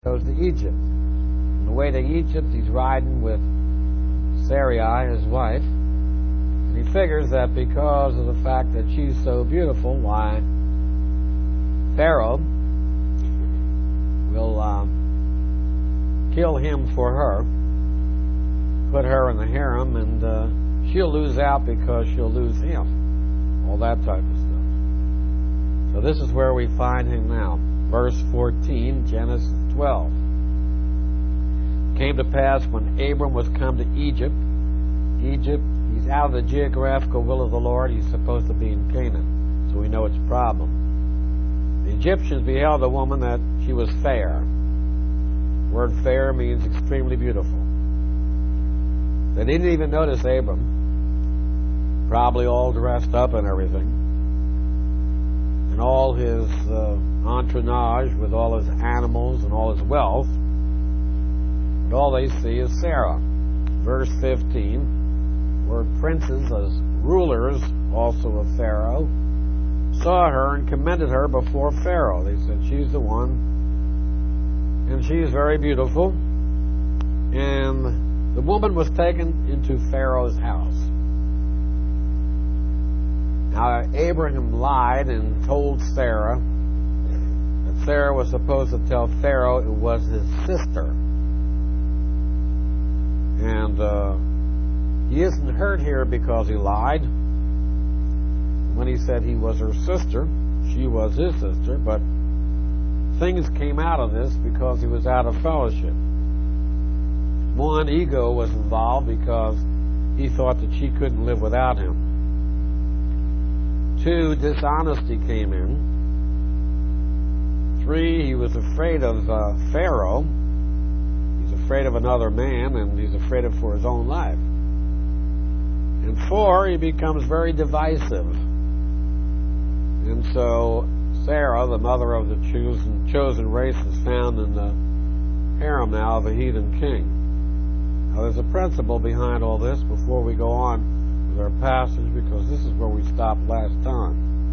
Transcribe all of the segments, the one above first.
goes to Egypt. On the way to Egypt, he's riding with Sarai, his wife, and he figures that because of the fact that she's so beautiful, why, Pharaoh will kill him for her, put her in the harem, and she'll lose out because she'll lose him. All that type of stuff. So this is where we find him now. Verse 14, Genesis 12. It came to pass when Abram was come to Egypt, he's out of the geographical will of the Lord. He's supposed to be in Canaan, so we know it's a problem. The Egyptians beheld a woman that she was fair. The word fair means extremely beautiful. They didn't even notice Abram, probably all dressed up and everything, and all his entourage with all his animals and all his wealth. But all they see is Sarah. Verse 15, the word princes as rulers also of Pharaoh saw her and commended her before Pharaoh. They said, she's the one, and she's very beautiful. And the woman was taken into Pharaoh's house. Now, Abraham lied and told Sarah that Sarah was supposed to tell Pharaoh it was his sister. And he isn't hurt here because he lied. When he said he was her sister, she was his sister, but things came out of this because he was out of fellowship. One, ego was involved because he thought that she couldn't live without him. Two, dishonesty came in. Three, he was afraid of Pharaoh. He's afraid of another man, and he's afraid of for his own life. And four, he becomes very divisive. And so Sarah, the mother of the chosen race, is found in the harem now of a heathen king. Now there's a principle behind all this before we go on with our passage, because this is where we stopped last time.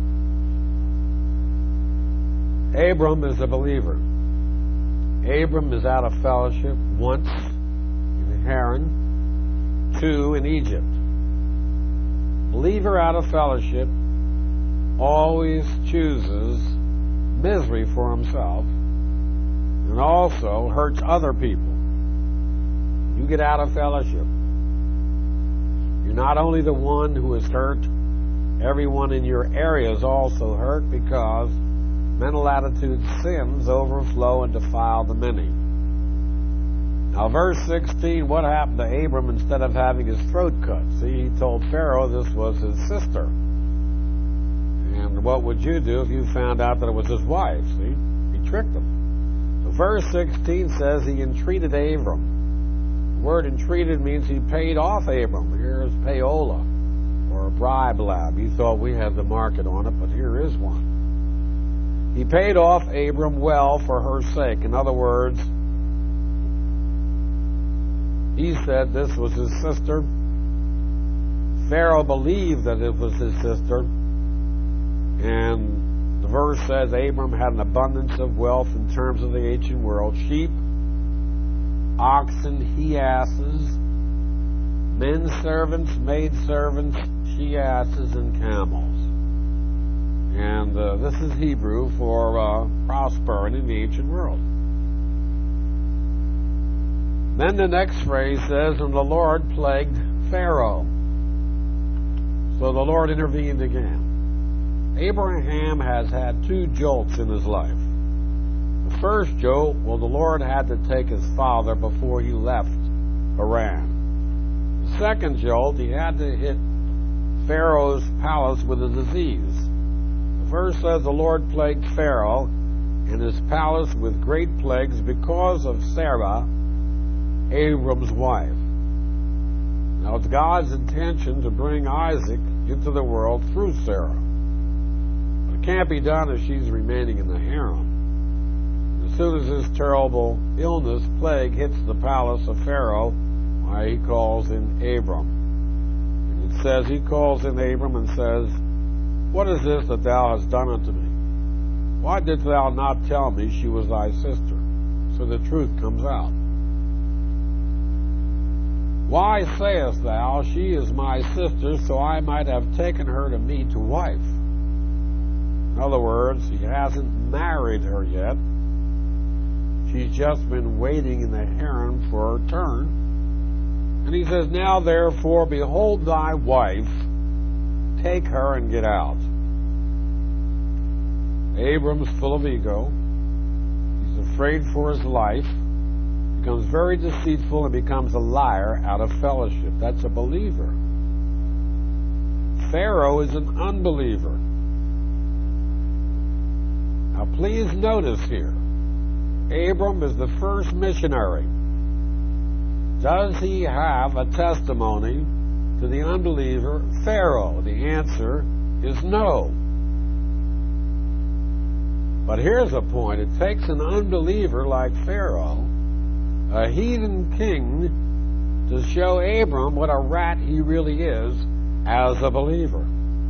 Abram is a believer. Abram is out of fellowship once in Haran, two in Egypt. Believer out of fellowship always chooses misery for himself and also hurts other people. You get out of fellowship, you're not only the one who is hurt, everyone in your area is also hurt, because mental attitude sins overflow and defile the many. Now verse 16, what happened to Abram instead of having his throat cut? See, he told Pharaoh this was his sister. And what would you do if you found out that it was his wife? See, he tricked him. So verse 16 says he entreated Abram. The word entreated means he paid off Abram. Here's payola, or a bribe lab. You thought we had the market on it, but here is one. He paid off Abram well for her sake. In other words, he said this was his sister. Pharaoh believed that it was his sister. And the verse says Abram had an abundance of wealth in terms of the ancient world. Sheep, oxen, he-asses, men servants, maid servants, she-asses, and camels. And this is Hebrew for prosperity in the ancient world. Then the next phrase says, and the Lord plagued Pharaoh. So the Lord intervened again. Abraham has had two jolts in his life. The first jolt, well, the Lord had to take his father before he left Haran. The second jolt, he had to hit Pharaoh's palace with a disease. The verse says the Lord plagued Pharaoh and his palace with great plagues because of Sarah, Abram's wife. Now it's God's intention to bring Isaac into the world through Sarah. But it can't be done if she's remaining in the harem. As soon as this terrible illness, plague, hits the palace of Pharaoh, why, he calls in Abram. And it says he calls in Abram and says, what is this that thou hast done unto me? Why didst thou not tell me she was thy sister? So the truth comes out. Why sayest thou, she is my sister, so I might have taken her to me to wife? In other words, he hasn't married her yet. She's just been waiting in the harem for her turn. And he says, now therefore, behold thy wife, take her and get out. Abram's full of ego. He's afraid for his life. Becomes very deceitful and becomes a liar out of fellowship. That's a believer. Pharaoh is an unbeliever. Now please notice here, Abram is the first missionary. Does he have a testimony to the unbeliever Pharaoh? The answer is no. But here's a point. It takes an unbeliever like Pharaoh, a heathen king, to show Abram what a rat he really is as a believer.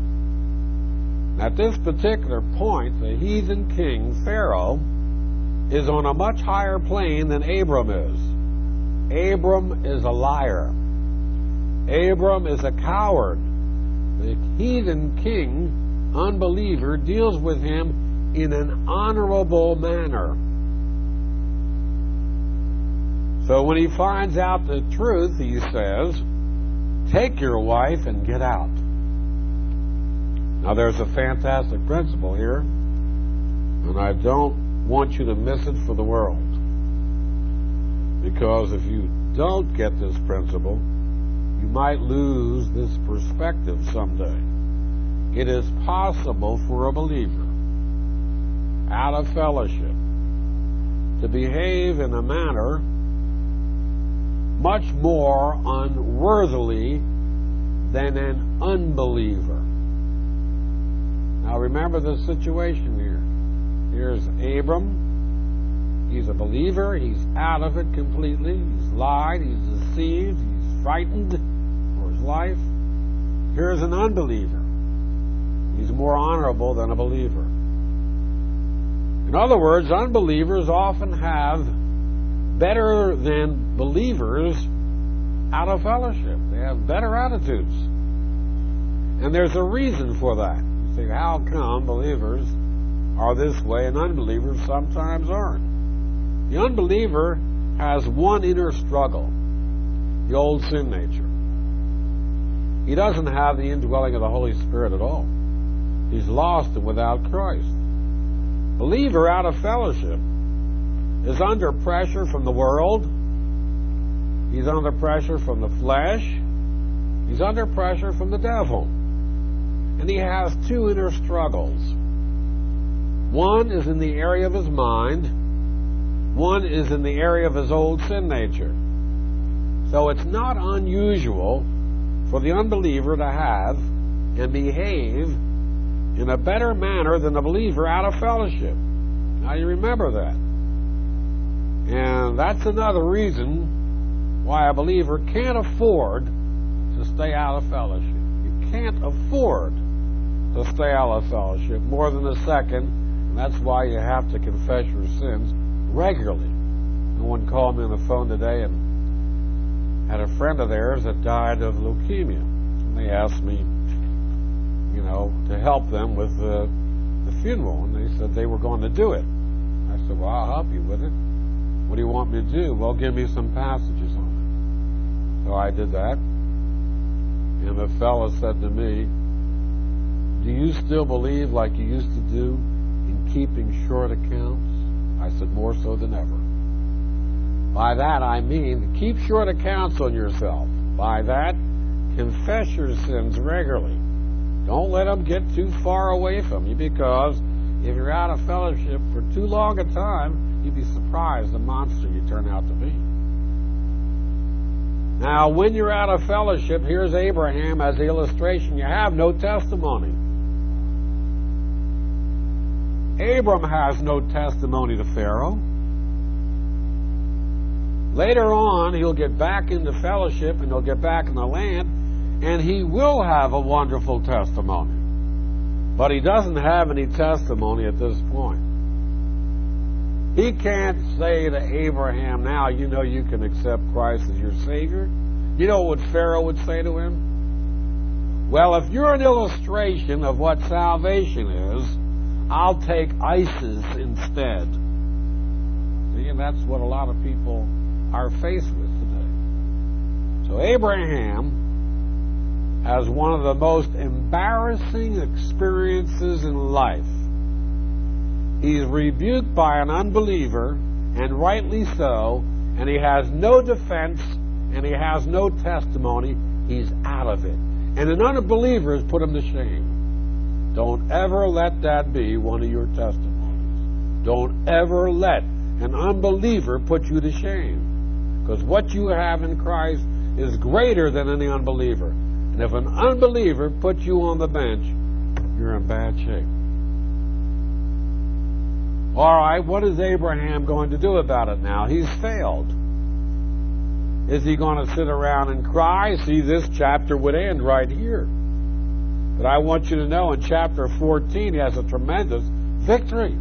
At this particular point, the heathen king, Pharaoh, is on a much higher plane than Abram is. Abram is a liar. Abram is a coward. The heathen king, unbeliever, deals with him in an honorable manner. So when he finds out the truth, he says, take your wife and get out. Now there's a fantastic principle here, and I don't want you to miss it for the world. Because if you don't get this principle, you might lose this perspective someday. It is possible for a believer, out of fellowship, to behave in a manner much more unworthily than an unbeliever. Now remember the situation here. Here's Abram. He's a believer. He's out of it completely. He's lied. He's deceived. He's frightened for his life. Here's an unbeliever. He's more honorable than a believer. In other words, unbelievers often have better than believers out of fellowship. They have better attitudes. And there's a reason for that. You say, how come believers are this way and unbelievers sometimes aren't? The unbeliever has one inner struggle, the old sin nature. He doesn't have the indwelling of the Holy Spirit at all. He's lost and without Christ. Believer out of fellowship is under pressure from the world. He's under pressure from the flesh. He's under pressure from the devil. And he has two inner struggles. One is in the area of his mind. One is in the area of his old sin nature. So it's not unusual for the unbeliever to have and behave in a better manner than the believer out of fellowship. Now you remember that. And that's another reason why a believer can't afford to stay out of fellowship. You can't afford to stay out of fellowship more than a second, and that's why you have to confess your sins regularly. Someone called me on the phone today and had a friend of theirs that died of leukemia. And they asked me, to help them with the funeral, and they said they were going to do it. I said, well, I'll help you with it. What do you want me to do? Well, give me some passages on it. So I did that. And the fellow said to me, do you still believe like you used to do in keeping short accounts? I said, more so than ever. By that I mean, keep short accounts on yourself. By that, confess your sins regularly. Don't let them get too far away from you, because if you're out of fellowship for too long a time, you'd be surprised the monster you turn out to be. Now, when you're out of fellowship, here's Abraham as the illustration. You have no testimony. Abram has no testimony to Pharaoh. Later on, he'll get back into fellowship and he'll get back in the land, and he will have a wonderful testimony. But he doesn't have any testimony at this point. He can't say to Abraham, now you know you can accept Christ as your Savior. You know what Pharaoh would say to him? Well, if you're an illustration of what salvation is, I'll take ISIS instead. See, and that's what a lot of people are faced with today. So Abraham has one of the most embarrassing experiences in life. He's rebuked by an unbeliever, and rightly so, and he has no defense, and he has no testimony. He's out of it. And an unbeliever has put him to shame. Don't ever let that be one of your testimonies. Don't ever let an unbeliever put you to shame. Because what you have in Christ is greater than any unbeliever. And if an unbeliever puts you on the bench, you're in bad shape. All right, what is Abraham going to do about it now? He's failed. Is he going to sit around and cry? See, this chapter would end right here. But I want you to know in chapter 14, he has a tremendous victory.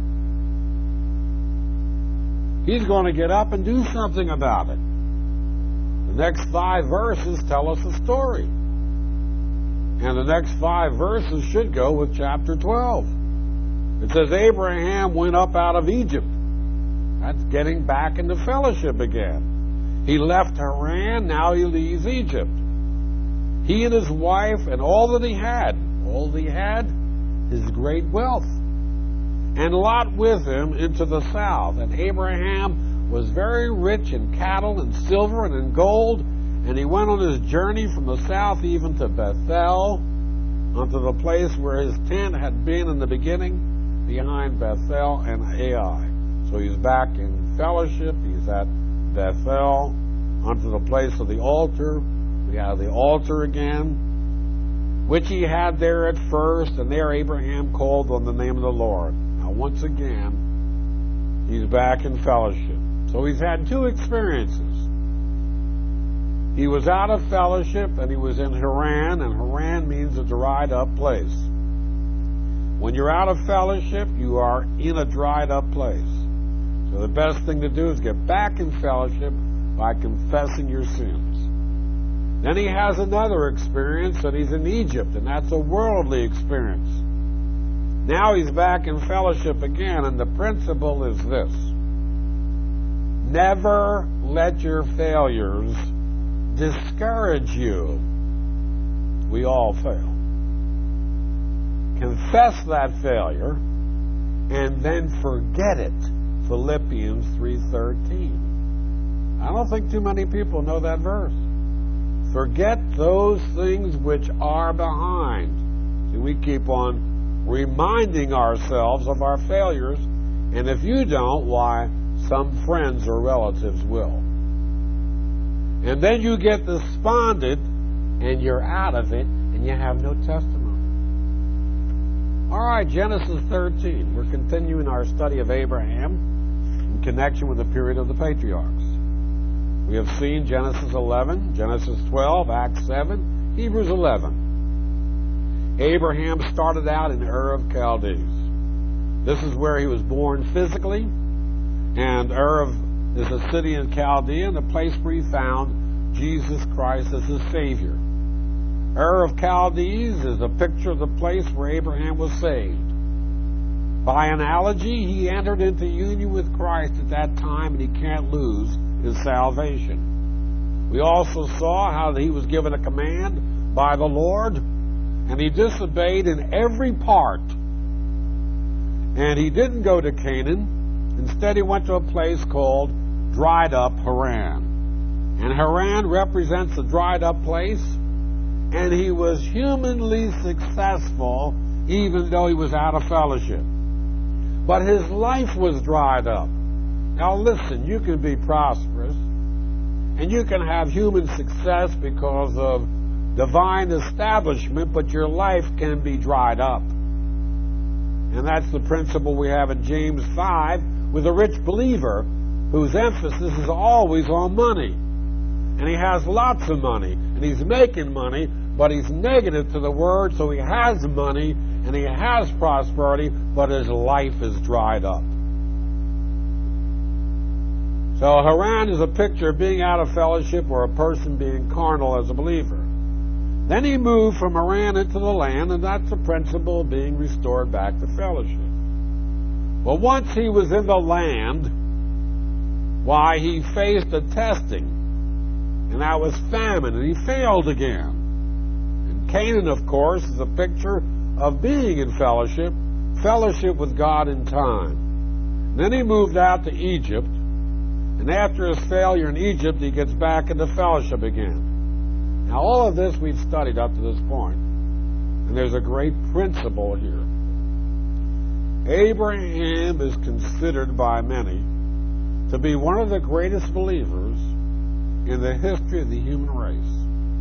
He's going to get up and do something about it. The next 5 verses tell us a story. And the next 5 verses should go with chapter 12. It says Abraham went up out of Egypt. That's getting back into fellowship again. He left Haran, now he leaves Egypt. He and his wife and all that he had, his great wealth. And Lot with him into the south. And Abraham was very rich in cattle and silver and in gold. And he went on his journey from the south even to Bethel, unto the place where his tent had been in the beginning, behind Bethel and Ai. So he's back in fellowship. He's at Bethel, unto the place of the altar. We have the altar again, which he had there at first, and there Abraham called on the name of the Lord. Now once again, he's back in fellowship. So he's had 2 experiences. He was out of fellowship, and he was in Haran, and Haran means a dried up place. When you're out of fellowship, you are in a dried up place. So the best thing to do is get back in fellowship by confessing your sins. Then he has another experience, and he's in Egypt, and that's a worldly experience. Now he's back in fellowship again, and the principle is this: never let your failures discourage you. We all fail. Confess that failure and then forget it. Philippians 3:13. I don't think too many people know that verse. Forget those things which are behind. See, we keep on reminding ourselves of our failures, and if you don't, why, some friends or relatives will. And then you get despondent, and you're out of it, and you have no testimony. All right, Genesis 13. We're continuing our study of Abraham in connection with the period of the patriarchs. We have seen Genesis 11, Genesis 12, Acts 7, Hebrews 11. Abraham started out in Ur of Chaldees. This is where he was born physically, and Ur is a city in Chaldea, and the place where he found Jesus Christ as his Savior. Ur of Chaldees is a picture of the place where Abraham was saved. By analogy, he entered into union with Christ at that time, and he can't lose his salvation. We also saw how he was given a command by the Lord, and he disobeyed in every part. And he didn't go to Canaan. Instead, he went to a place called Dried Up Haran. And Haran represents a dried up place. And he was humanly successful even though he was out of fellowship. But his life was dried up. Now listen, you can be prosperous and you can have human success because of divine establishment, but your life can be dried up. And that's the principle we have in James 5 with a rich believer whose emphasis is always on money. And he has lots of money, and he's making money, but he's negative to the Word, so he has money, and he has prosperity, but his life is dried up. So Haran is a picture of being out of fellowship or a person being carnal as a believer. Then he moved from Haran into the land, and that's the principle of being restored back to fellowship. But once he was in the land, why, he faced a testing, and that was famine, and he failed again. And Canaan, of course, is a picture of being in fellowship with God in time. And then he moved out to Egypt, and after his failure in Egypt, he gets back into fellowship again. Now, all of this we've studied up to this point, and there's a great principle here. Abraham is considered by many to be one of the greatest believers in the history of the human race.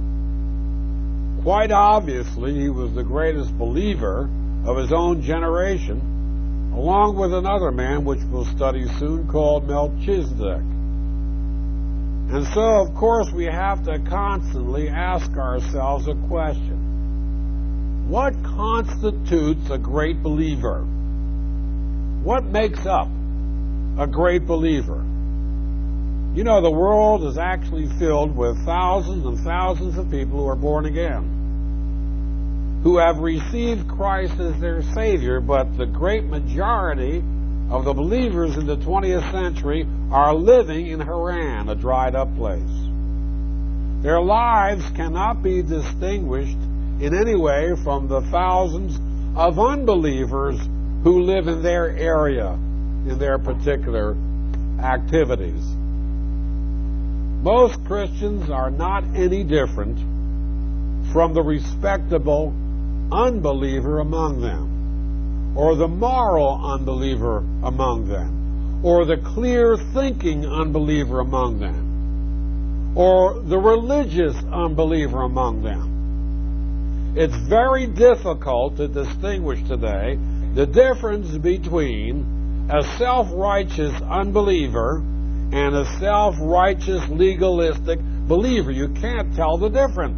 Quite obviously, he was the greatest believer of his own generation, along with another man, which we'll study soon, called Melchizedek. And so, of course, we have to constantly ask ourselves a question. What constitutes a great believer? What makes up a great believer? You know, the world is actually filled with thousands and thousands of people who are born again, who have received Christ as their Savior, but the great majority of the believers in the 20th century are living in Haran, a dried up place. Their lives cannot be distinguished in any way from the thousands of unbelievers who live in their area, in their particular activities. Most Christians are not any different from the respectable unbeliever among them, or the moral unbeliever among them, or the clear-thinking unbeliever among them, or the religious unbeliever among them. It's very difficult to distinguish today the difference between a self-righteous unbeliever and a self-righteous legalistic believer. You can't tell the difference.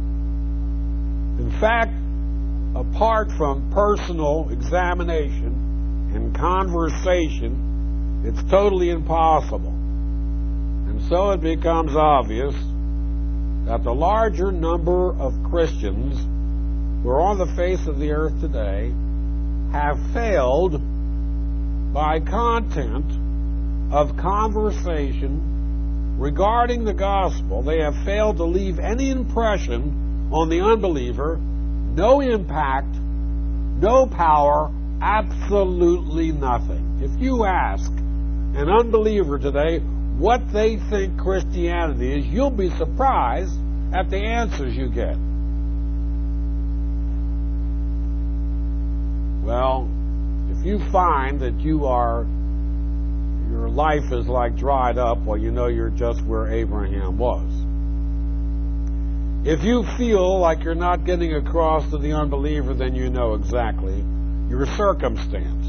In fact, apart from personal examination and conversation, it's totally impossible. And so it becomes obvious that the larger number of Christians who are on the face of the earth today have failed by content of conversation regarding the gospel. They have failed to leave any impression on the unbeliever, no impact, no power, absolutely nothing. If you ask an unbeliever today what they think Christianity is, you'll be surprised at the answers you get. Well, if you find that your life is like dried up, well, you know you're just where Abraham was. If you feel like you're not getting across to the unbeliever, then you know exactly your circumstance.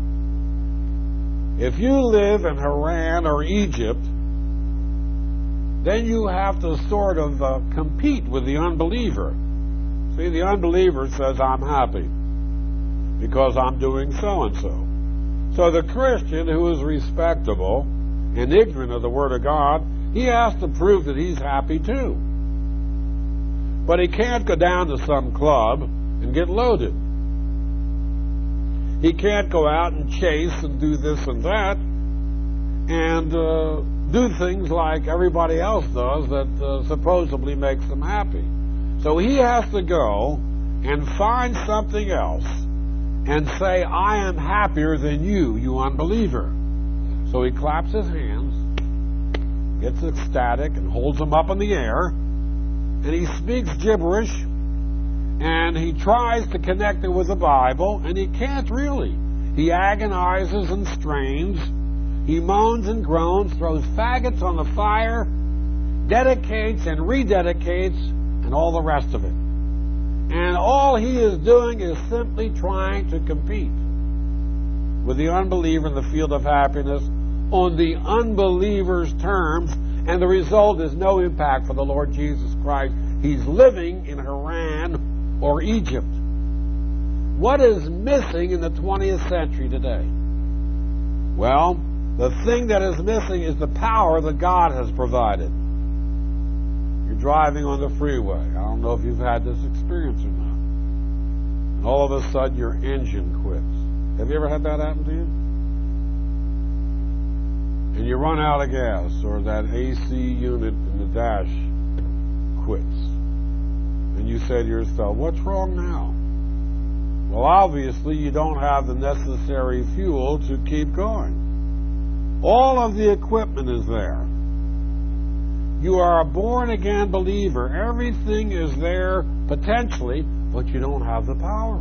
If you live in Haran or Egypt, then you have to sort of compete with the unbeliever. See, the unbeliever says, I'm happy because I'm doing so-and-so. So the Christian who is respectable and ignorant of the Word of God, he has to prove that he's happy too. But he can't go down to some club and get loaded. He can't go out and chase and do this and that and do things like everybody else does that supposedly makes them happy. So he has to go and find something else and say, I am happier than you unbeliever. So he claps his hands, gets ecstatic, and holds them up in the air, and he speaks gibberish, and he tries to connect it with the Bible, and he can't really. He agonizes and strains. He moans and groans, throws faggots on the fire, dedicates and rededicates, and all the rest of it. And all he is doing is simply trying to compete with the unbeliever in the field of happiness on the unbeliever's terms, and the result is no impact for the Lord Jesus Christ. He's living in Haran or Egypt. What is missing in the 20th century today? Well, The thing that is missing is the power that God has provided. You're driving on the freeway. I don't know if you've had this experience or not. And all of a sudden your engine quits. Have you ever had that happen to you? And you run out of gas, or that AC unit in the dash quits. And you say to yourself, what's wrong now? Well, obviously you don't have the necessary fuel to keep going. All of the equipment is there. You are a born-again believer. Everything is there potentially, but you don't have the power.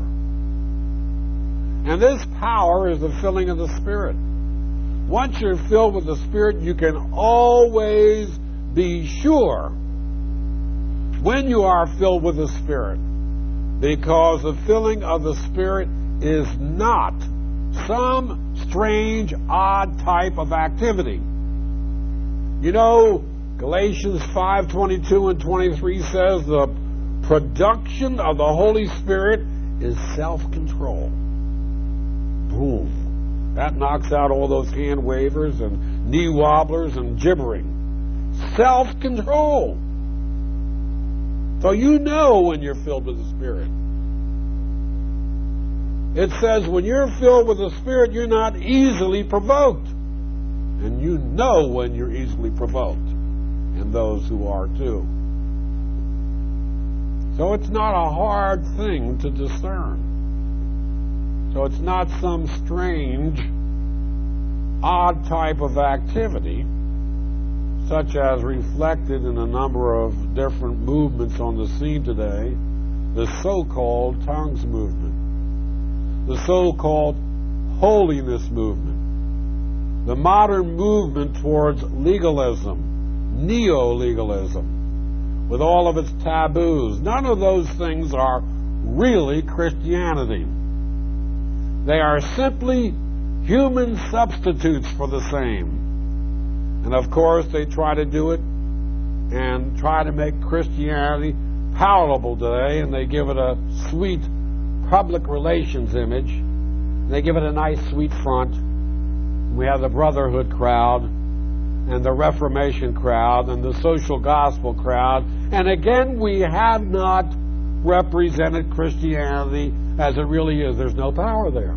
And this power is the filling of the Spirit. Once you're filled with the Spirit, you can always be sure when you are filled with the Spirit, because the filling of the Spirit is not some strange, odd type of activity. You know, Galatians 5:22 and 23 says the production of the Holy Spirit is self-control. Boom. That knocks out all those hand wavers and knee wobblers and gibbering. Self-control. So you know when you're filled with the Spirit. It says when you're filled with the Spirit, you're not easily provoked. And you know when you're easily provoked. And those who are too. So it's not a hard thing to discern. So it's not some strange, odd type of activity, such as reflected in a number of different movements on the scene today, the so-called tongues movement, the so-called holiness movement, the modern movement towards legalism, neo-legalism, with all of its taboos. None of those things are really Christianity. They are simply human substitutes for the same. And of course, they try to do it and try to make Christianity palatable today, and they give it a sweet public relations image. They give it a nice, sweet front. We have the Brotherhood crowd, and the Reformation crowd, and the social gospel crowd. And again, we have not represented Christianity as it really is. There's no power there.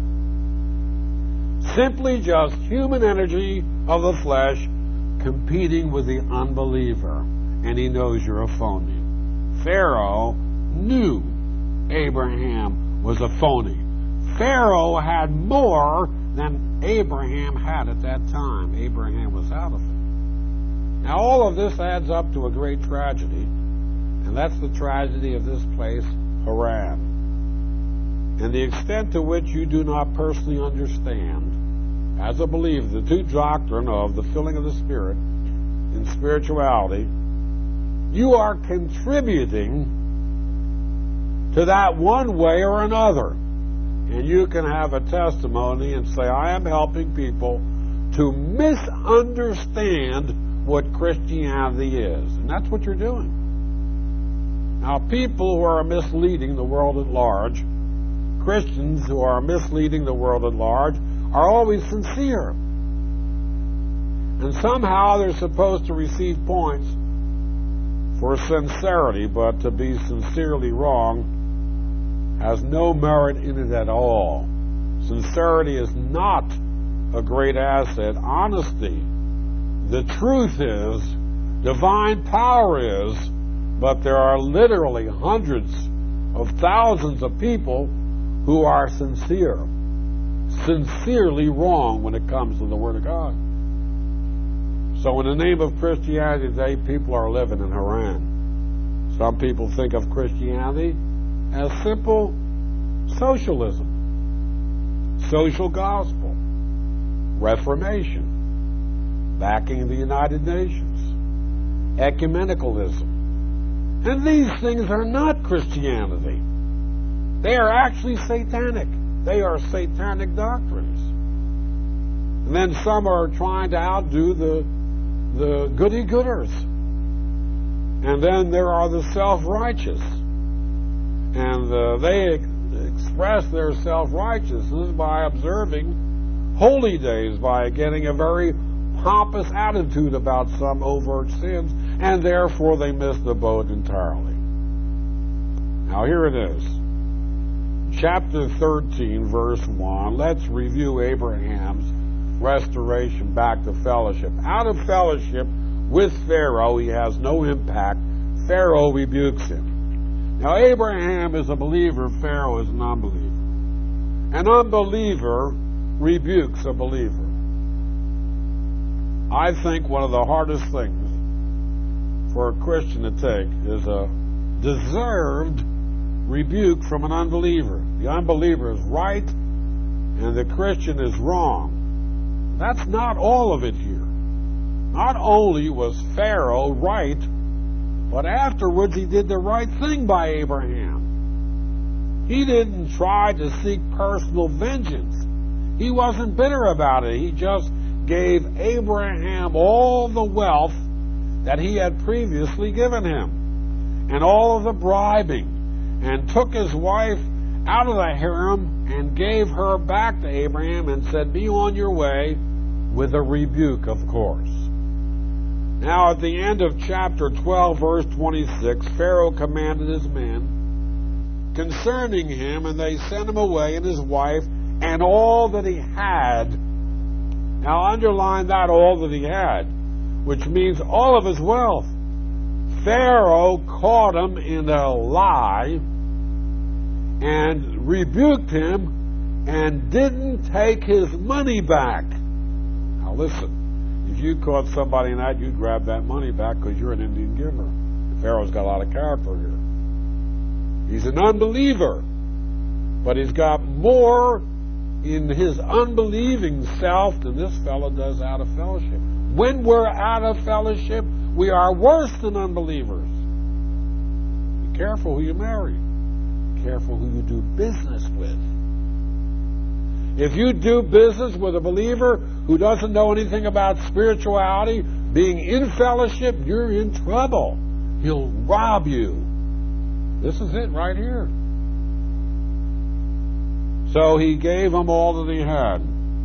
Simply just human energy of the flesh competing with the unbeliever. And he knows you're a phony. Pharaoh knew Abraham was a phony. Pharaoh had more than Abraham had at that time. Abraham was out of it. Now all of this adds up to a great tragedy, and that's the tragedy of this place, Haran. And the extent to which you do not personally understand, as a believer, the true doctrine of the filling of the Spirit in spirituality, you are contributing to that one way or another. And you can have a testimony and say, I am helping people to misunderstand what Christianity is. And that's what you're doing. Now, people who are misleading the world at large, Christians who are misleading the world at large, are always sincere. And somehow they're supposed to receive points for sincerity, but to be sincerely wrong has no merit in it at all. Sincerity is not a great asset. Honesty, the truth is, divine power is, but there are literally hundreds of thousands of people who are sincerely wrong when it comes to the Word of God. So in the name of Christianity today, people are living in Haran. Some people think of Christianity as simple socialism, social gospel, Reformation, backing the United Nations, ecumenicalism. And these things are not Christianity. They are actually satanic. They are satanic doctrines. And then some are trying to outdo the goody-gooders. And then there are the self-righteous. And they express their self-righteousness by observing holy days by getting a very pompous attitude about some overt sins, and therefore they miss the boat entirely. Now here it is. Chapter 13, verse 1. Let's review Abraham's restoration back to fellowship. Out of fellowship with Pharaoh, he has no impact. Pharaoh rebukes him. Now, Abraham is a believer, Pharaoh is an unbeliever. An unbeliever rebukes a believer. I think one of the hardest things for a Christian to take is a deserved rebuke from an unbeliever. The unbeliever is right and the Christian is wrong. That's not all of it here. Not only was Pharaoh right, but afterwards he did the right thing by Abraham. He didn't try to seek personal vengeance. He wasn't bitter about it. He just gave Abraham all the wealth that he had previously given him, and all of the bribing, and took his wife out of the harem and gave her back to Abraham and said, "Be on your way," with a rebuke, of course. Now, at the end of chapter 12, verse 26, Pharaoh commanded his men concerning him, and they sent him away and his wife and all that he had. Now, underline that, all that he had, which means all of his wealth. Pharaoh caught him in a lie and rebuked him and didn't take his money back. Now, listen. If you caught somebody in that, you'd grab that money back because you're an Indian giver. Pharaoh's got a lot of character here. He's an unbeliever, but he's got more in his unbelieving self than this fellow does out of fellowship. When we're out of fellowship, we are worse than unbelievers. Be careful who you marry. Be careful who you do business with. If you do business with a believer who doesn't know anything about spirituality, being in fellowship, you're in trouble. He'll rob you. This is it right here. So he gave him all that he had.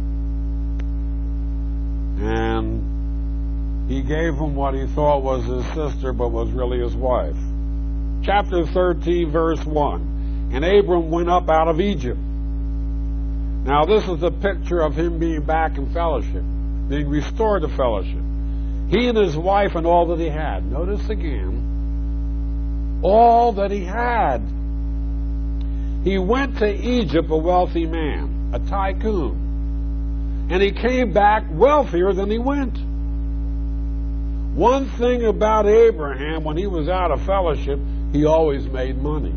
And he gave him what he thought was his sister, but was really his wife. Chapter 13, verse 1. And Abram went up out of Egypt. Now, this is a picture of him being back in fellowship, being restored to fellowship. He and his wife and all that he had. Notice again, all that he had. He went to Egypt a wealthy man, a tycoon, and he came back wealthier than he went. One thing about Abraham, when he was out of fellowship, he always made money.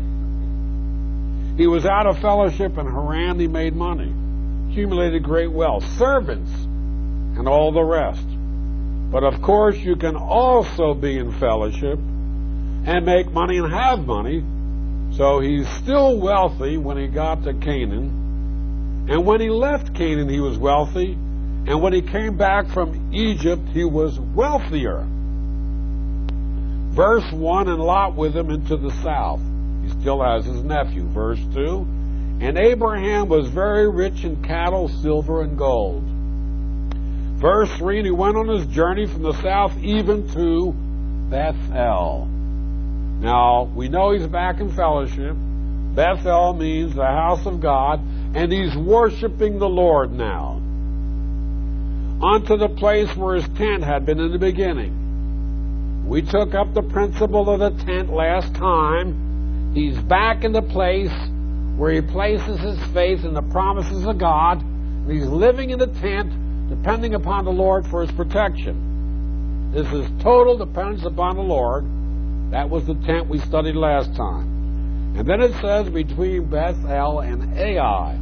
He was out of fellowship in Haran, he made money, accumulated great wealth, servants, and all the rest. But of course, you can also be in fellowship and make money and have money. So he's still wealthy when he got to Canaan. And when he left Canaan, he was wealthy. And when he came back from Egypt, he was wealthier. Verse 1, and Lot with him into the south. He still has his nephew. Verse 2, and Abraham was very rich in cattle, silver, and gold. Verse 3, and he went on his journey from the south even to Bethel. Now, we know he's back in fellowship. Bethel means the house of God, and he's worshiping the Lord now. Unto the place where his tent had been in the beginning. We took up the principle of the tent last time. He's back in the place where he places his faith in the promises of God. And he's living in the tent, depending upon the Lord for his protection. This is total dependence upon the Lord. That was the tent we studied last time. And then it says between Bethel and Ai.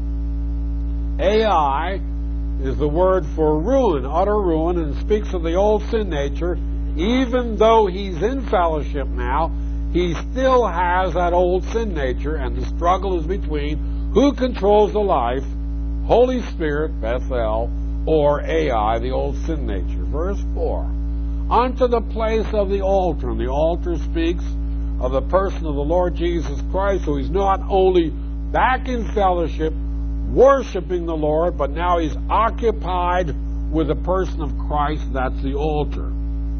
Ai is the word for ruin, utter ruin, and speaks of the old sin nature. Even though he's in fellowship now, he still has that old sin nature, and the struggle is between who controls the life, Holy Spirit, Bethel, or Ai, the old sin nature. Verse 4, unto the place of the altar. And the altar speaks of the person of the Lord Jesus Christ, so he's not only back in fellowship, worshiping the Lord, but now he's occupied with the person of Christ. That's the altar,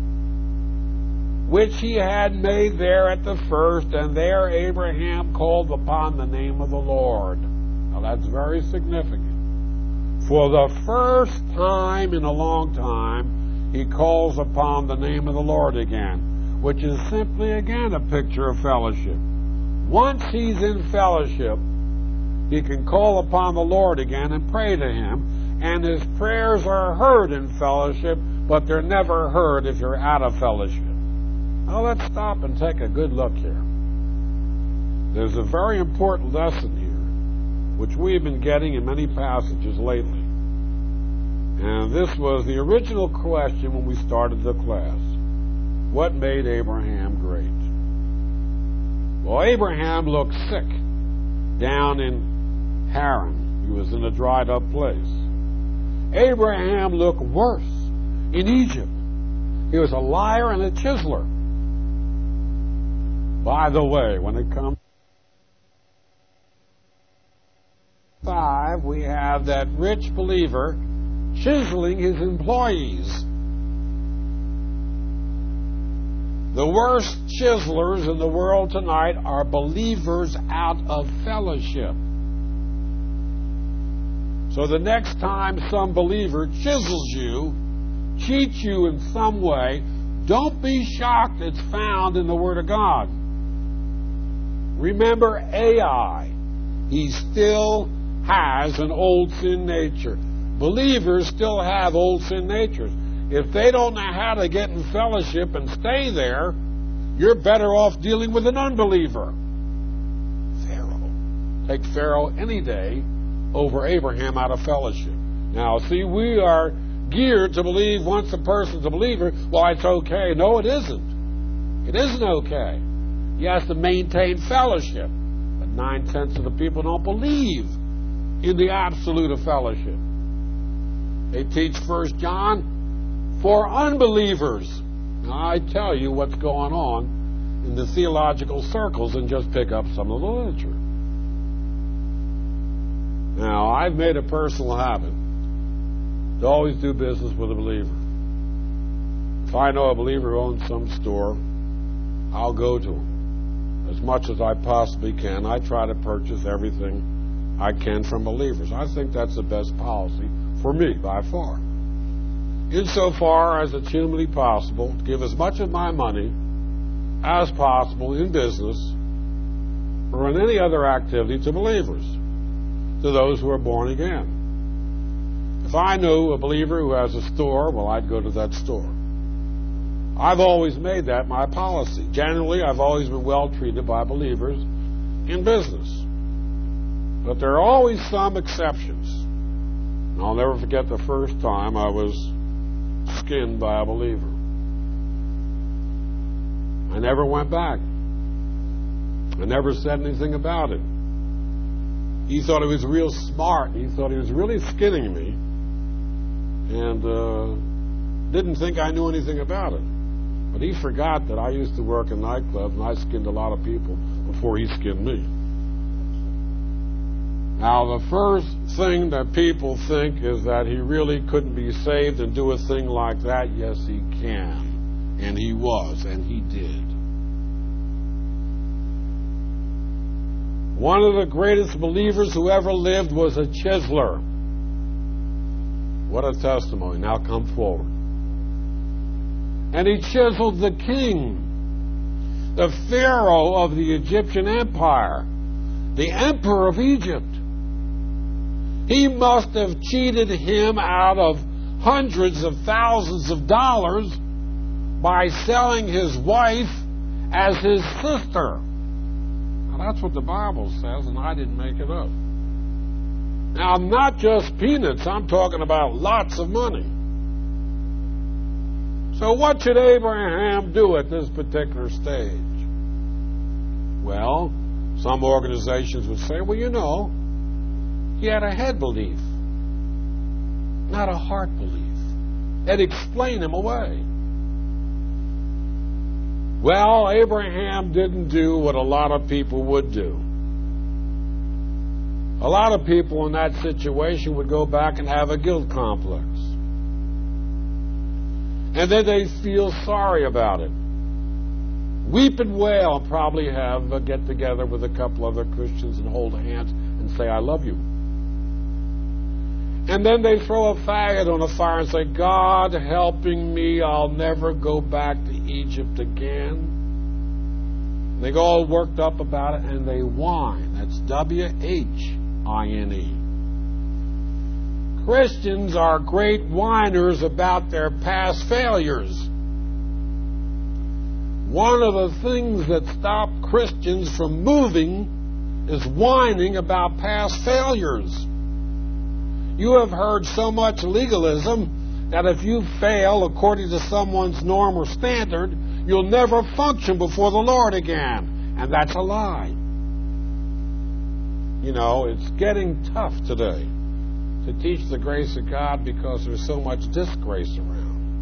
which he had made there at the first, and there Abraham called upon the name of the Lord. Now that's very significant. For the first time in a long time, he calls upon the name of the Lord again, which is simply, again, a picture of fellowship. Once he's in fellowship, he can call upon the Lord again and pray to him, and his prayers are heard in fellowship, but they're never heard if you're out of fellowship. Now let's stop and take a good look here. There's a very important lesson here, which we've been getting in many passages lately. And this was the original question when we started the class. What made Abraham great? Well, Abraham looked sick down in Haran. He was in a dried up place. Abraham looked worse in Egypt. He was a liar and a chiseler. By the way, when it comes to 5, we have that rich believer chiseling his employees. The worst chiselers in the world tonight are believers out of fellowship. So the next time some believer chisels you, cheats you in some way, don't be shocked it's found in the Word of God. Remember Ai. He still has an old sin nature. Believers still have old sin natures. If they don't know how to get in fellowship and stay there, you're better off dealing with an unbeliever. Pharaoh. Take Pharaoh any day over Abraham out of fellowship. Now, see, we are geared to believe once a person's a believer, well, it's okay. No, it isn't. It isn't okay. He has to maintain fellowship. But 9/10 of the people don't believe in the absolute of fellowship. They teach 1 John for unbelievers. Now, I tell you what's going on in the theological circles and just pick up some of the literature. Now, I've made a personal habit to always do business with a believer. If I know a believer who owns some store, I'll go to him. As much as I possibly can, I try to purchase everything I can from believers. I think that's the best policy for me, by far. Insofar as it's humanly possible, to give as much of my money as possible in business or in any other activity to believers, to those who are born again. If I knew a believer who has a store, well, I'd go to that store. I've always made that my policy. Generally, I've always been well treated by believers in business. But there are always some exceptions. And I'll never forget the first time I was skinned by a believer. I never went back. I never said anything about it. He thought he was real smart. He thought he was really skinning me, and didn't think I knew anything about it. But he forgot that I used to work in nightclubs, and I skinned a lot of people before he skinned me. Now, the first thing that people think is that he really couldn't be saved and do a thing like that. Yes, he can. And he was, and he did. One of the greatest believers who ever lived was a chiseler. What a testimony. Now come forward. And he chiseled the king, the Pharaoh of the Egyptian Empire, the emperor of Egypt. He must have cheated him out of hundreds of thousands of dollars by selling his wife as his sister. Now, that's what the Bible says, and I didn't make it up. Now, not just peanuts. I'm talking about lots of money. So what should Abraham do at this particular stage? Well, some organizations would say, well, you know, he had a head belief, not a heart belief. They'd explain him away. Well, Abraham didn't do what a lot of people would do. A lot of people in that situation would go back and have a guilt complex. And then they feel sorry about it. Weep and wail, probably have a get-together with a couple other Christians and hold hands and say, I love you. And then they throw a faggot on a fire and say, God helping me, I'll never go back to Egypt again. They get all worked up about it and they whine. That's W-H-I-N-E. Christians are great whiners about their past failures. One of the things that stop Christians from moving is whining about past failures. You have heard so much legalism that if you fail according to someone's norm or standard, you'll never function before the Lord again. And that's a lie. You know, it's getting tough today to teach the grace of God because there's so much disgrace around.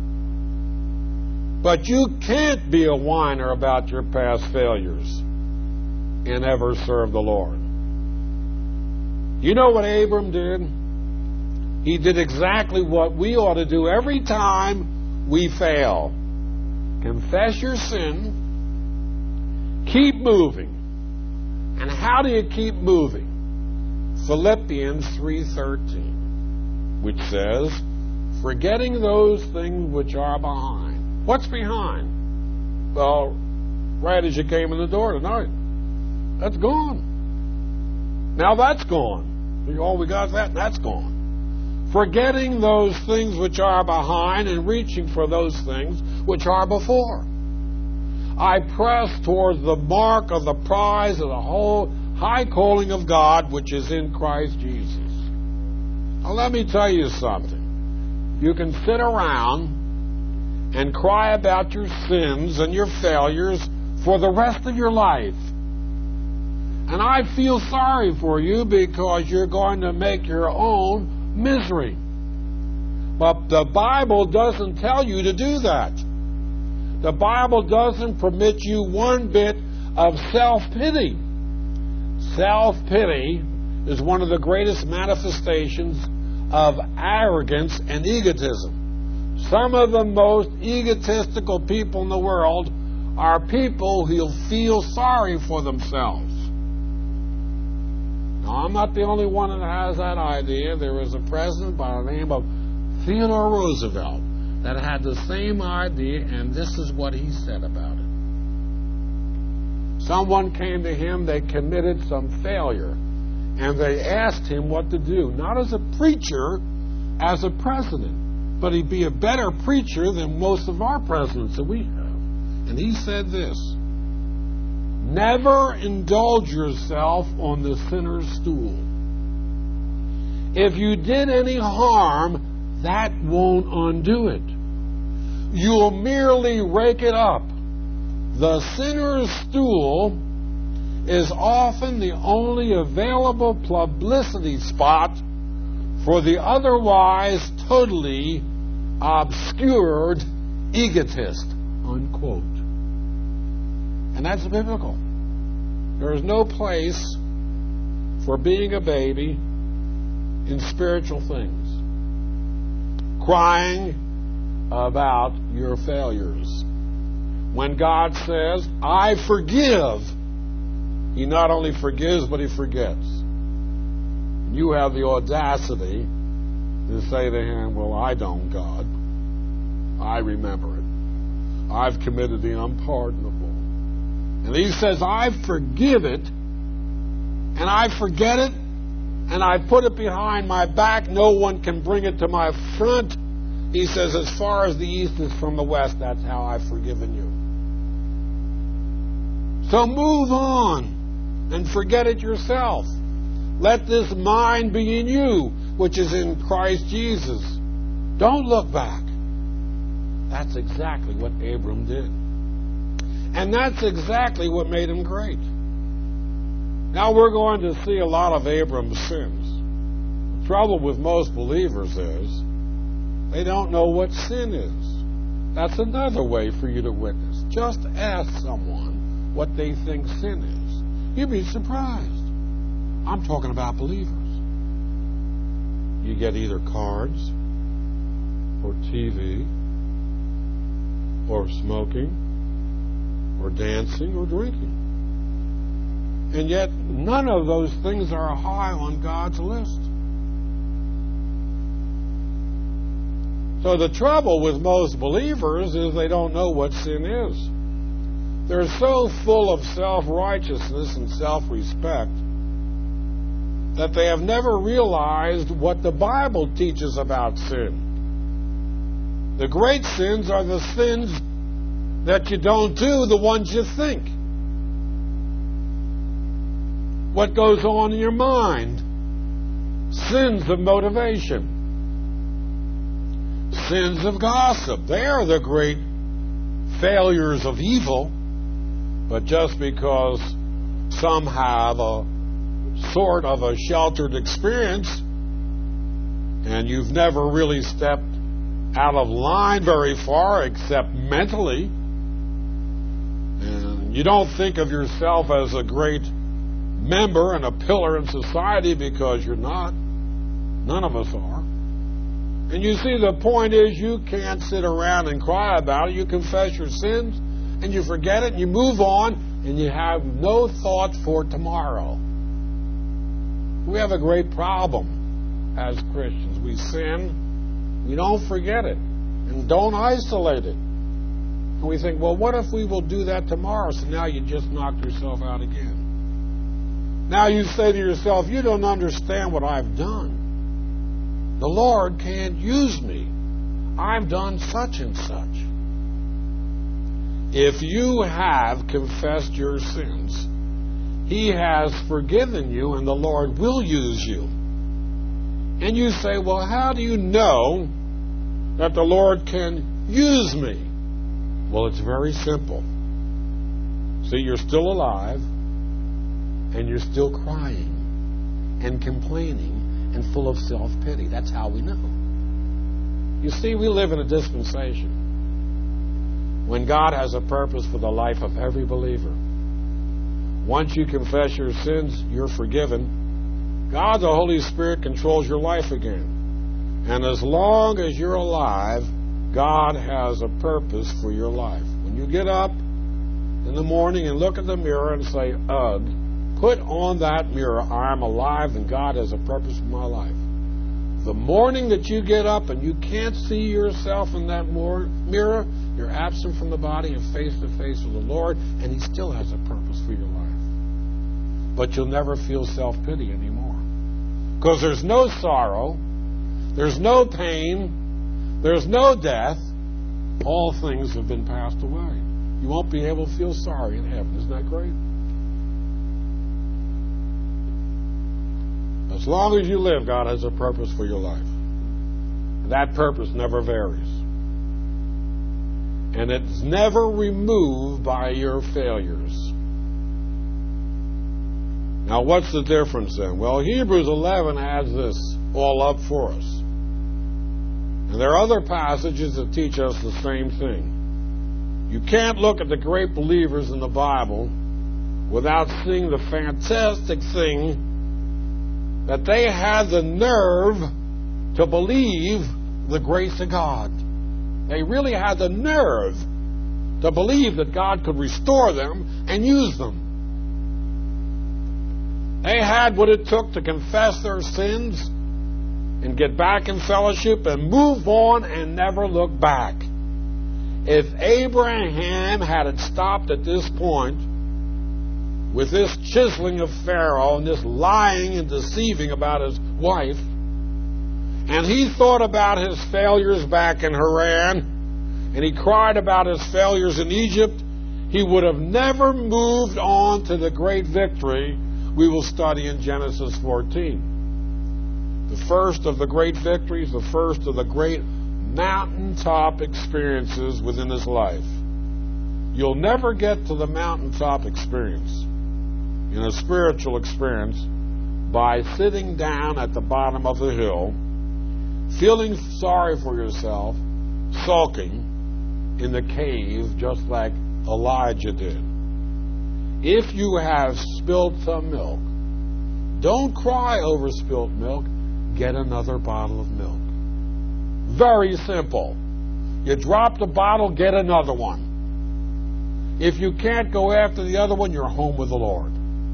But you can't be a whiner about your past failures and ever serve the Lord. You know what Abram did? He did exactly what we ought to do every time we fail. Confess your sin. Keep moving. And how do you keep moving? Philippians 3:13, which says, forgetting those things which are behind. What's behind? Well, right as you came in the door tonight. That's gone. Now that's gone. All we got is that, and that's gone. Forgetting those things which are behind and reaching for those things which are before. I press towards the mark of the prize of the whole high calling of God which is in Christ Jesus. Now let me tell you something. You can sit around and cry about your sins and your failures for the rest of your life. And I feel sorry for you because you're going to make your own misery. But the Bible doesn't tell you to do that. The Bible doesn't permit you one bit of self-pity. Self-pity is one of the greatest manifestations of arrogance and egotism. Some of the most egotistical people in the world are people who feel sorry for themselves. Now, I'm not the only one that has that idea. There was a president by the name of Theodore Roosevelt that had the same idea, and this is what he said about it. Someone came to him, they committed some failure, and they asked him what to do. Not as a preacher, as a president. But he'd be a better preacher than most of our presidents that we have. And he said this, never indulge yourself on the sinner's stool. If you did any harm, that won't undo it. You'll merely rake it up. The sinner's stool is often the only available publicity spot for the otherwise totally obscured egotist, unquote. And that's biblical. There is no place for being a baby in spiritual things. Crying about your failures. When God says, I forgive, He not only forgives, but He forgets. You have the audacity to say to Him, well, I don't, God. I remember it. I've committed the unpardonable. And He says, I forgive it, and I forget it, and I put it behind my back. No one can bring it to my front. He says, as far as the east is from the west, that's how I've forgiven you. So move on and forget it yourself. Let this mind be in you, which is in Christ Jesus. Don't look back. That's exactly what Abram did. And that's exactly what made him great. Now we're going to see a lot of Abram's sins. The trouble with most believers is they don't know what sin is. That's another way for you to witness. Just ask someone what they think sin is. You'd be surprised. I'm talking about believers. You get either cards or TV or smoking or dancing or drinking. And yet none of those things are high on God's list. So the trouble with most believers is they don't know what sin is. They're so full of self-righteousness and self-respect that they have never realized what the Bible teaches about sin. The great sins are the sins that you don't do, the ones you think. What goes on in your mind? Sins of motivation. Sins of gossip. They are the great failures of evil. But just because some have a sort of a sheltered experience and you've never really stepped out of line very far except mentally, and you don't think of yourself as a great member and a pillar in society because you're not. None of us are. And you see, the point is you can't sit around and cry about it. You confess your sins and you forget it and you move on and you have no thought for tomorrow. We have a great problem as Christians. We sin, we don't forget it, and don't isolate it. And we think, well, what if we will do that tomorrow? So now you just knocked yourself out again. Now you say to yourself, you don't understand what I've done. The Lord can't use me. I've done such and such. If you have confessed your sins, He has forgiven you and the Lord will use you. And you say, well, how do you know that the Lord can use me? Well, it's very simple. See, you're still alive and you're still crying and complaining and full of self-pity. That's how we know. You see, we live in a dispensation when God has a purpose for the life of every believer. Once you confess your sins, you're forgiven. God, the Holy Spirit, controls your life again. And as long as you're alive, God has a purpose for your life. When you get up in the morning and look at the mirror and say, ugh, put on that mirror, I'm alive and God has a purpose for my life. The morning that you get up and you can't see yourself in that mirror, you're absent from the body and face to face with the Lord, and He still has a purpose for your life. But you'll never feel self-pity anymore. Because there's no sorrow, there's no pain, there's no death. All things have been passed away. You won't be able to feel sorry in heaven. Isn't that great? As long as you live, God has a purpose for your life. And that purpose never varies. And it's never removed by your failures. Now, what's the difference then? Well, Hebrews 11 has this all up for us. And there are other passages that teach us the same thing. You can't look at the great believers in the Bible without seeing the fantastic thing that they had the nerve to believe the grace of God. They really had the nerve to believe that God could restore them and use them. They had what it took to confess their sins and get back in fellowship and move on and never look back. If Abraham had stopped at this point with this chiseling of Pharaoh and this lying and deceiving about his wife, and he thought about his failures back in Haran, and he cried about his failures in Egypt, he would have never moved on to the great victory we will study in Genesis 14. The first of the great victories, the first of the great mountaintop experiences within his life. You'll never get to the mountaintop experience in a spiritual experience by sitting down at the bottom of the hill, feeling sorry for yourself, sulking in the cave just like Elijah did. If you have spilled some milk, Don't cry over spilt milk. Get another bottle of milk. Very simple. You drop the bottle, get another one. If you can't go after the other one, you're home with the Lord.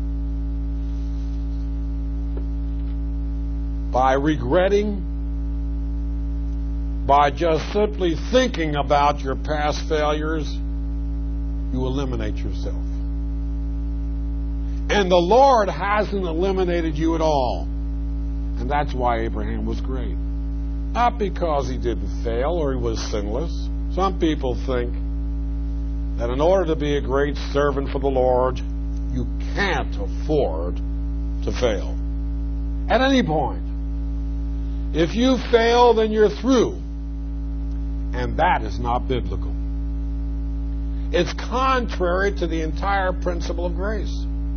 By regretting, by just simply thinking about your past failures, you eliminate yourself. And the Lord hasn't eliminated you at all. And that's why Abraham was great. Not because he didn't fail or he was sinless. Some people think that in order to be a great servant for the Lord, you can't afford to fail. At any point. If you fail, then you're through. And that is not biblical. It's contrary to the entire principle of grace.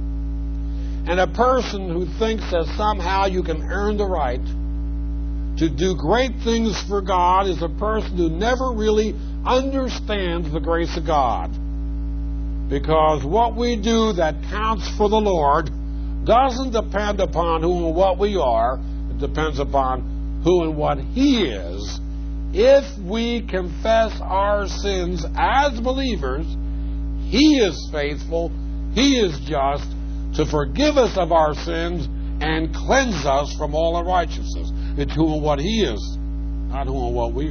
And a person who thinks that somehow you can earn the right to do great things for God is a person who never really understands the grace of God. Because what we do that counts for the Lord doesn't depend upon who and what we are. It depends upon who and what He is. If we confess our sins as believers, He is faithful, He is just to forgive us of our sins and cleanse us from all unrighteousness. It's who and what He is, not who and what we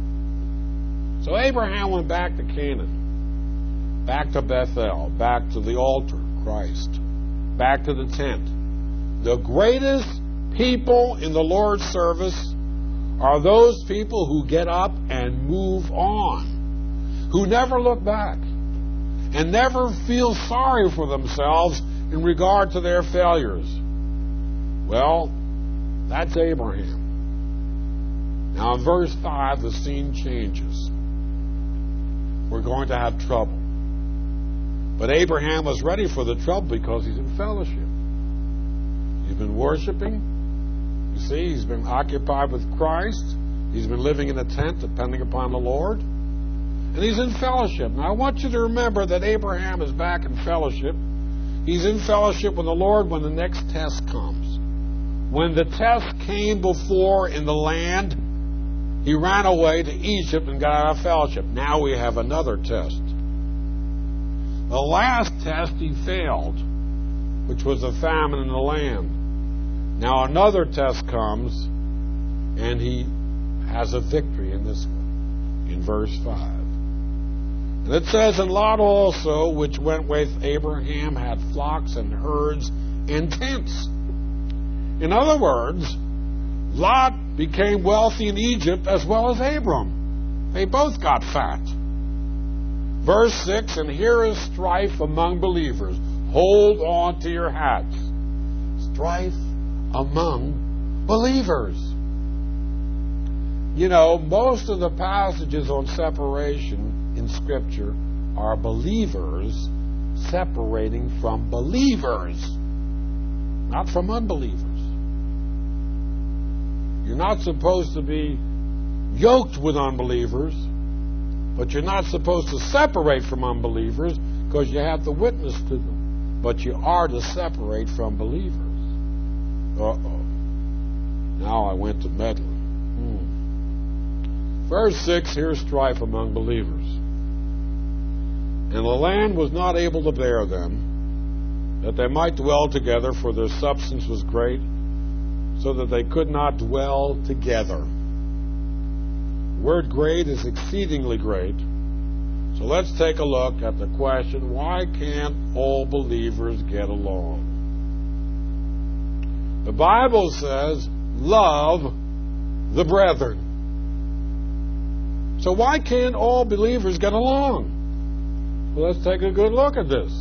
are. So Abraham went back to Canaan, back to Bethel, back to the altar, Christ, back to the tent. The greatest people in the Lord's service are those people who get up and move on, who never look back, and never feel sorry for themselves in regard to their failures. Well, that's Abraham. Now in verse 5, the scene changes. We're going to have trouble. But Abraham was ready for the trouble because he's in fellowship. He's been worshiping. You see, he's been occupied with Christ. He's been living in a tent depending upon the Lord. And he's in fellowship. Now I want you to remember that Abraham is back in fellowship. He's in fellowship with the Lord when the next test comes. When the test came before in the land, he ran away to Egypt and got out of fellowship. Now we have another test. The last test he failed, which was a famine in the land. Now another test comes, and he has a victory in this one, in verse 5. And it says, and Lot also, which went with Abraham, had flocks and herds and tents. In other words, Lot became wealthy in Egypt as well as Abram. They both got fat. Verse 6, and here is strife among believers. Hold on to your hats. Strife among believers. You know, most of the passages on separation in Scripture are believers separating from believers, not from unbelievers. You're not supposed to be yoked with unbelievers, but you're not supposed to separate from unbelievers because you have to witness to them. But you are to separate from believers. Uh-oh. Now I went to meddling. Verse 6, here's strife among believers. And the land was not able to bear them, that they might dwell together, for their substance was great, so that they could not dwell together. The word great is exceedingly great. So let's take a look at the question, why can't all believers get along? The Bible says, love the brethren. So why can't all believers get along? Well, let's take a good look at this.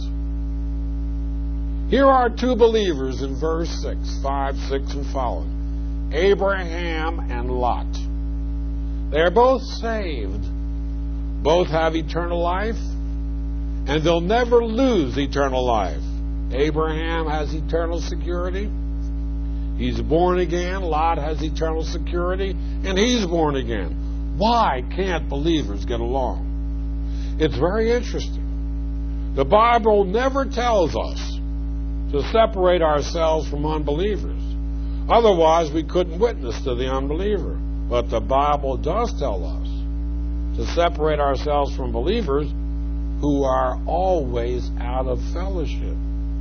Here are two believers in verse 6, 5, 6, and following. Abraham and Lot. They are both saved. Both have eternal life, and they'll never lose eternal life. Abraham has eternal security. He's born again. Lot has eternal security, and he's born again. Why can't believers get along? It's very interesting. The Bible never tells us to separate ourselves from unbelievers. Otherwise, we couldn't witness to the unbeliever. But the Bible does tell us to separate ourselves from believers who are always out of fellowship.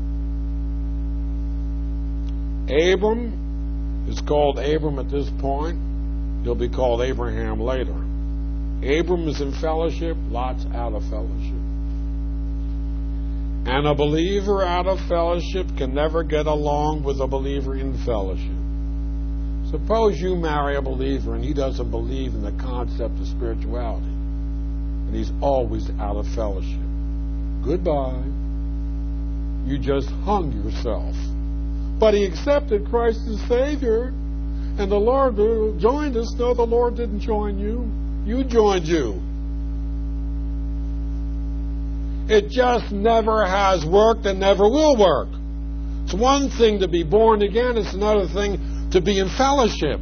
Abram is called Abram at this point. He'll be called Abraham later. Abram is in fellowship, Lot's out of fellowship. And a believer out of fellowship can never get along with a believer in fellowship. Suppose you marry a believer and he doesn't believe in the concept of spirituality, and he's always out of fellowship. Goodbye. You just hung yourself. But he accepted Christ as Savior, and the Lord joined us. No, the Lord didn't join you. You joined you. It just never has worked and never will work. It's one thing to be born again. It's another thing to be in fellowship.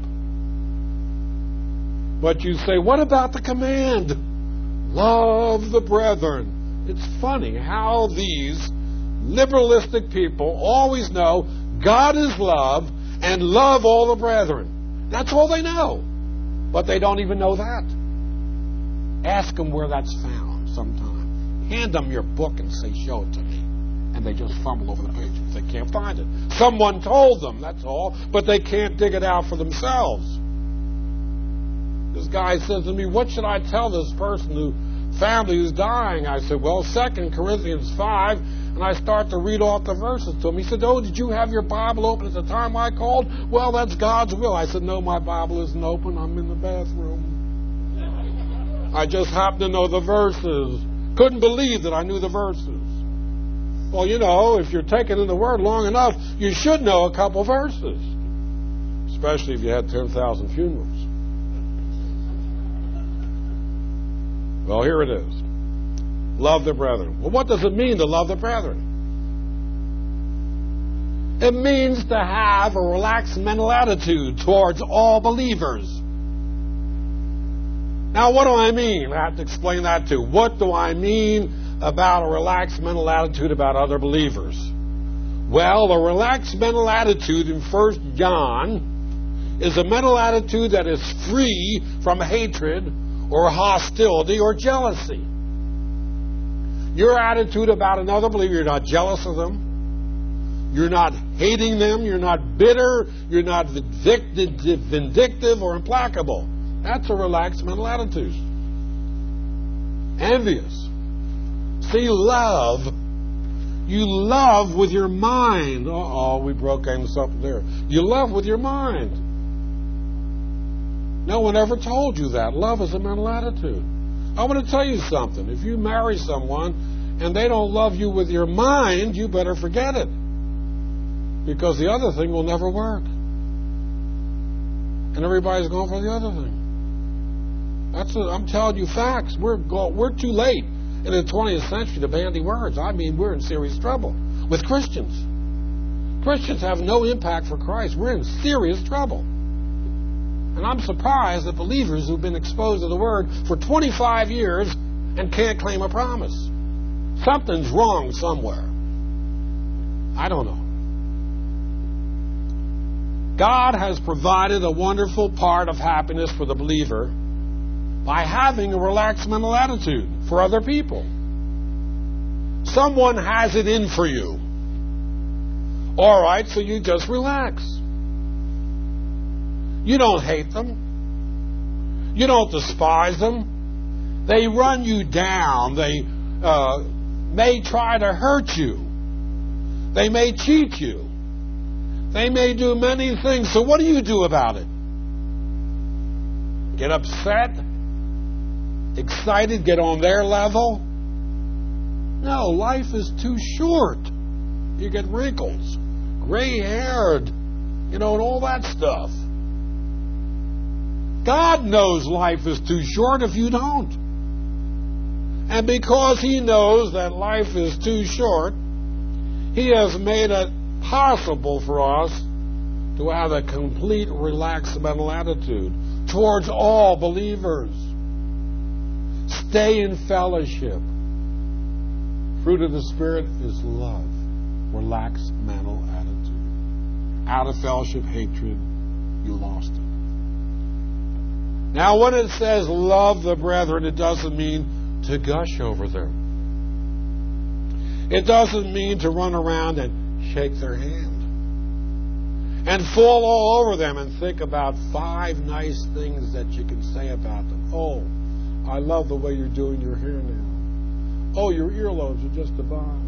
But you say, what about the command? Love the brethren. It's funny how these liberalistic people always know God is love and love all the brethren. That's all they know. But they don't even know that. Ask them where that's found sometime. Hand them your book and say, show it to me. And they just fumble over the pages. They can't find it. Someone told them, that's all, but they can't dig it out for themselves. This guy says to me, what should I tell this family who's dying? I said, well, 2 Corinthians 5, and I start to read off the verses to him. He said, oh, did you have your Bible open at the time I called? Well, that's God's will. I said, no, my Bible isn't open. I'm in the bathroom. I just happen to know the verses. Couldn't believe that I knew the verses. Well, you know, if you're taking in the Word long enough, you should know a couple verses. Especially if you had 10,000 funerals. Well, here it is. Love the brethren. Well, what does it mean to love the brethren? It means to have a relaxed mental attitude towards all believers. Now, what do I mean? I have to explain that too. What do I mean about a relaxed mental attitude about other believers? Well, a relaxed mental attitude in 1 John is a mental attitude that is free from hatred or hostility or jealousy. Your attitude about another believer, you're not jealous of them. You're not hating them. You're not bitter. You're not vindictive or implacable. That's a relaxed mental attitude. Envious. See, love. You love with your mind. Uh-oh, we broke into something there. You love with your mind. No one ever told you that. Love is a mental attitude. I want to tell you something. If you marry someone and they don't love you with your mind, you better forget it. Because the other thing will never work. And everybody's going for the other thing. I'm telling you facts. We're too late in the 20th century to bandy words. I mean, we're in serious trouble with Christians. Christians have no impact for Christ. We're in serious trouble. And I'm surprised that believers who've been exposed to the Word for 25 years and can't claim a promise. Something's wrong somewhere. I don't know. God has provided a wonderful part of happiness for the believer by having a relaxed mental attitude for other people. Someone has it in for you. All right, so you just relax. You don't hate them. You don't despise them. They run you down. They may try to hurt you. They may cheat you. They may do many things. So what do you do about it? Get upset? Excited? Get on their level? No, life is too short. You get wrinkles, gray-haired, and all that stuff. God knows life is too short if you don't. And because He knows that life is too short, He has made it possible for us to have a complete relaxed mental attitude towards all believers. Stay in fellowship. Fruit of the Spirit is love. or lax mental attitude. Out of fellowship, hatred, you lost it. Now, when it says love the brethren, it doesn't mean to gush over them. It doesn't mean to run around and shake their hand and fall all over them and think about 5 nice things that you can say about them. Oh, I love the way you're doing your hair now. Oh, your earlobes are just divine.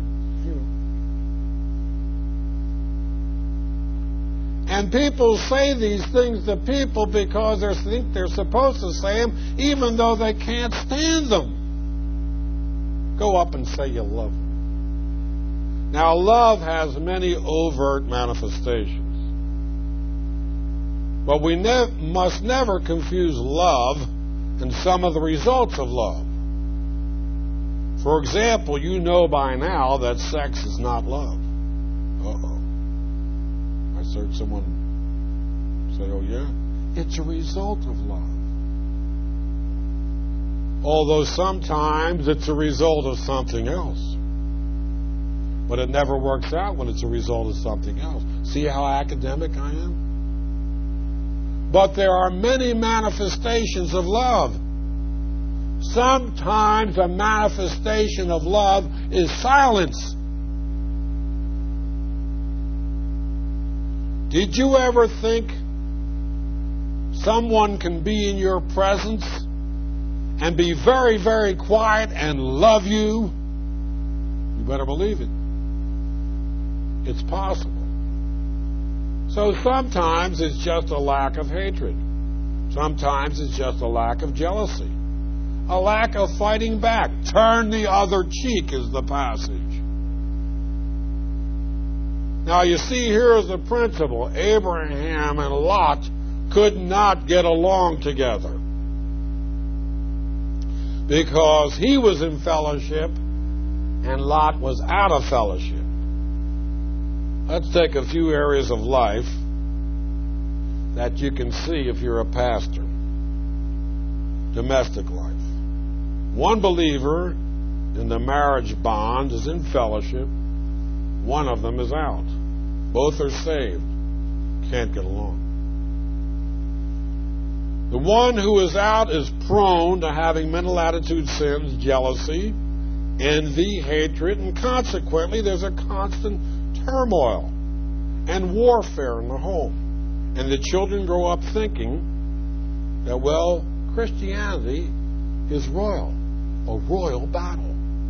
And people say these things to people because they think they're supposed to say them, even though they can't stand them. Go up and say you love them. Now, love has many overt manifestations. But we must never confuse love and some of the results of love. For example, you know by now that sex is not love. Uh-oh. I heard someone say, oh yeah? It's a result of love. Although sometimes it's a result of something else. But it never works out when it's a result of something else. See how academic I am? But there are many manifestations of love. Sometimes a manifestation of love is silence. Did you ever think someone can be in your presence and be very, very quiet and love you? You better believe it. It's possible. So sometimes it's just a lack of hatred. Sometimes it's just a lack of jealousy. A lack of fighting back. Turn the other cheek is the passage. Now you see, here is the principle. Abraham and Lot could not get along together because he was in fellowship and Lot was out of fellowship. Let's take a few areas of life that you can see if you're a pastor. Domestic life. One believer in the marriage bond is in fellowship. One of them is out. Both are saved. Can't get along. The one who is out is prone to having mental attitude sins, jealousy, envy, hatred, and consequently there's a constant turmoil and warfare in the home. And the children grow up thinking that, well, Christianity is royal, a royal battle.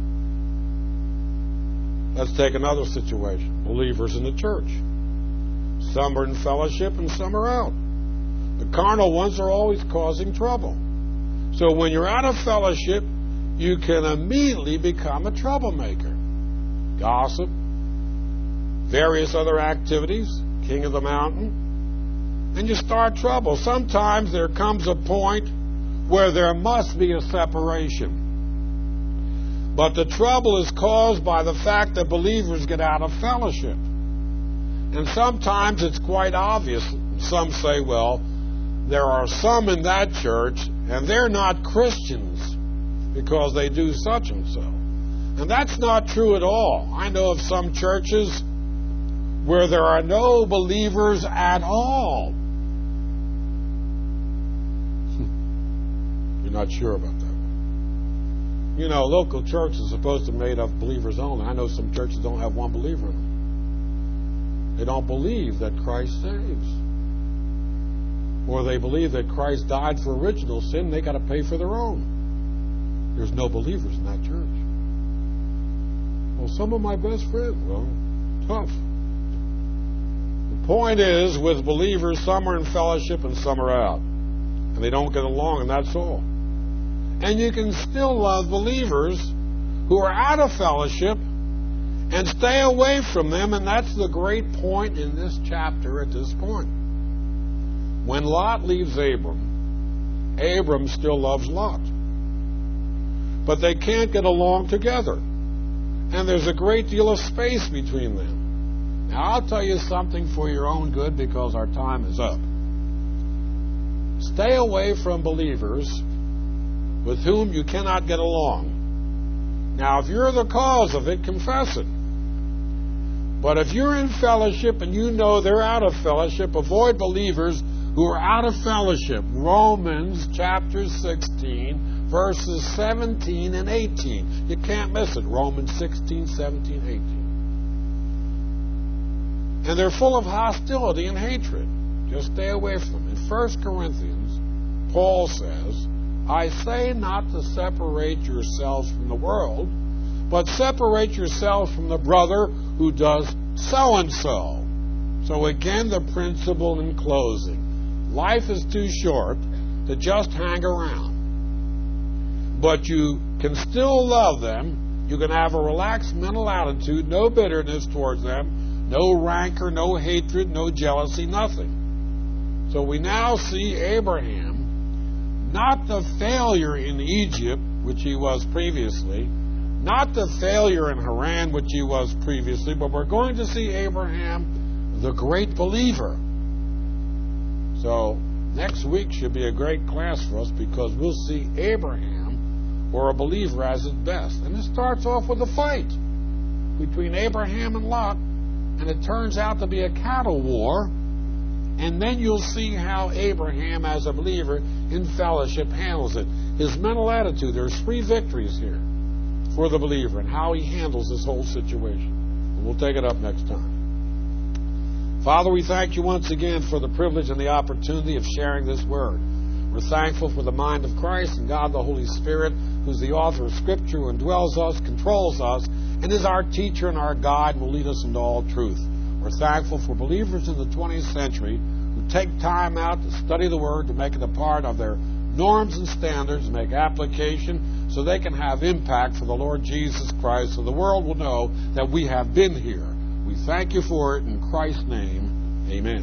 Let's take another situation. Believers in the church. Some are in fellowship and some are out. The carnal ones are always causing trouble. So when you're out of fellowship, you can immediately become a troublemaker. Gossip, various other activities, king of the mountain, and you start trouble. Sometimes there comes a point where there must be a separation. But the trouble is caused by the fact that believers get out of fellowship. And sometimes it's quite obvious. Some say, well, there are some in that church, and they're not Christians because they do such and so. And that's not true at all. I know of some churches where there are no believers at all. You're not sure about that. You know, local church is supposed to be made of believers only. I know some churches don't have one believer in them. They don't believe that Christ saves. Or they believe that Christ died for original sin, they got to pay for their own. There's no believers in that church. Well, some of my best friends, well, tough. The point is, with believers, some are in fellowship and some are out. And they don't get along, and that's all. And you can still love believers who are out of fellowship and stay away from them, and that's the great point in this chapter at this point. When Lot leaves Abram, Abram still loves Lot. But they can't get along together. And there's a great deal of space between them. Now, I'll tell you something for your own good because our time is up. Stay away from believers with whom you cannot get along. Now, if you're the cause of it, confess it. But if you're in fellowship and you know they're out of fellowship, avoid believers who are out of fellowship. Romans chapter 16, verses 17 and 18. You can't miss it. Romans 16, 17, 18. And they're full of hostility and hatred. Just stay away from them. In 1 Corinthians, Paul says, I say not to separate yourselves from the world, but separate yourselves from the brother who does so-and-so. So again, the principle in closing. Life is too short to just hang around. But you can still love them. You can have a relaxed mental attitude, no bitterness towards them, no rancor, no hatred, no jealousy, nothing. So we now see Abraham, not the failure in Egypt, which he was previously, not the failure in Haran, which he was previously, but we're going to see Abraham, the great believer. So next week should be a great class for us because we'll see Abraham, or a believer, as his best. And it starts off with a fight between Abraham and Lot, and it turns out to be a cattle war. And then you'll see how Abraham, as a believer in fellowship, handles it. His mental attitude. There's 3 victories here for the believer and how he handles this whole situation. And we'll take it up next time. Father, we thank you once again for the privilege and the opportunity of sharing this word. We're thankful for the mind of Christ and God the Holy Spirit, who's the author of Scripture, who indwells us, controls us, and is our teacher and our guide and will lead us into all truth. We're thankful for believers in the 20th century who take time out to study the Word, to make it a part of their norms and standards, make application so they can have impact for the Lord Jesus Christ, so the world will know that we have been here. We thank you for it in Christ's name. Amen.